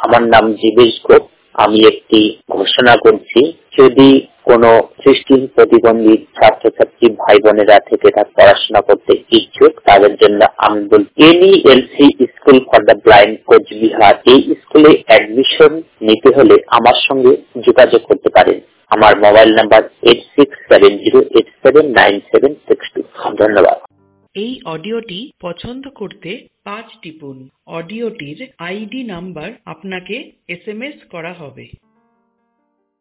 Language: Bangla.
আমার নাম জীবেশ গোপ। আমি একটি ঘোষণা করছি, যদি কোনো দৃষ্টি প্রতিবন্ধী ছাত্রছাত্রী ভাই বোনেরা থেকে পড়াশোনা করতে ইচ্ছুক, তাদের জন্য আমি বলছি NELC school for the blind Coochbehar, এই স্কুলে অ্যাডমিশন নিতে হলে আমার সঙ্গে যোগাযোগ করতে পারেন। আমার মোবাইল নাম্বার 8670879762। ধন্যবাদ। এই অডিওটি পছন্দ করতে 5 টিপুন। অডিওটির ID নাম্বার আপনাকে SMS করা হবে।